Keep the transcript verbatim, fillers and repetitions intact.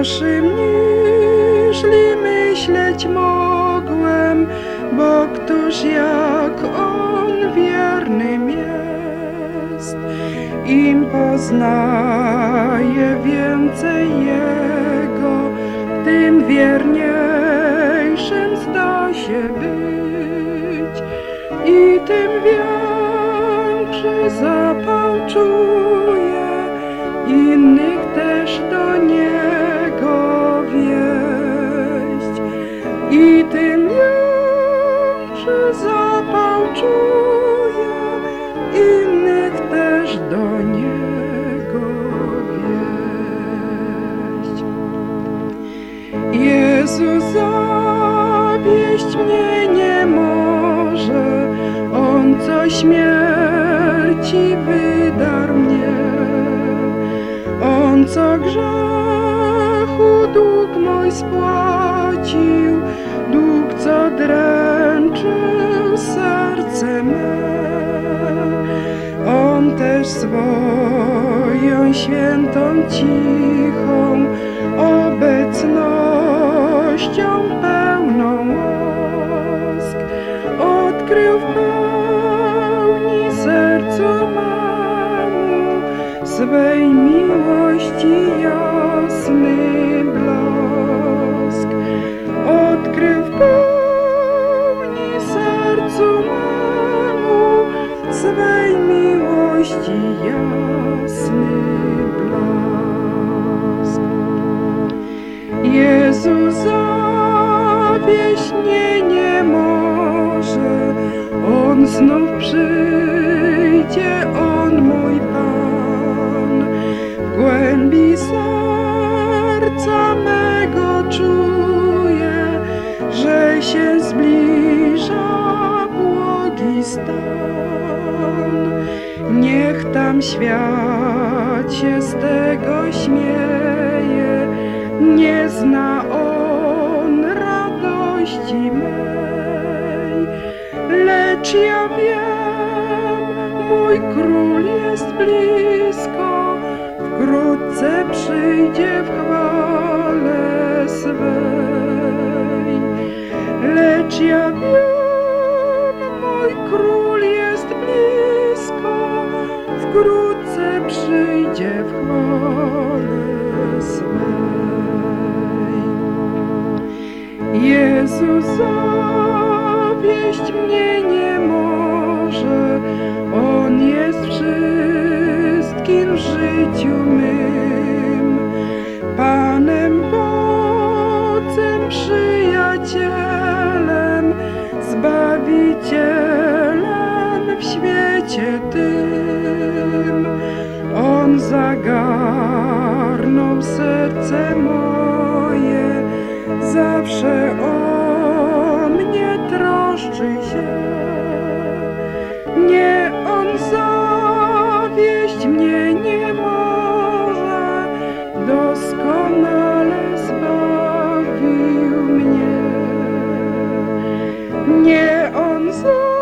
gorszym niżli myśleć mogłem, bo któż jak On wiernym jest. Im poznaje więcej Jego, tym wierniejszym zda się być i tym większy zapał czuje innych też do Niego wieść i tym większy zapał czuje innych też do Niego wieść. Jezus zawieść mnie nie może, On co śmierci wydarł mnie, On co grzechu dług mój spłacił, dług co dręczył serce me. On też swoją świętą, cichą obecnością pełną łask odkrył w pełni sercu memu swej miłości jasny blask. Odkrył w pełni sercu memu swej miłości jasny blask. Jezus zawieść mnie nie może, On znów przyjdzie, On mój Pan. W głębi serca mego czuję, że się zbliża błogi stan. Niech tam świat się z tego śmieje, nie zna on radości mej. Lecz ja wiem, mój Król jest blisko, wkrótce przyjdzie w chwale swej. Lecz ja wiem, mój Król jest blisko, wkrótce przyjdzie w chwale swej. Jezus zawieść mnie nie może, On jest wszystkim w życiu mym, Panem, Wodzem, Przyjacielem, Zbawicielem w świecie tym. On zagarnął serce moje, zawsze o mnie troszczy się. Nie, On zawieść mnie nie może, doskonale zbawił mnie. Nie, On zawieść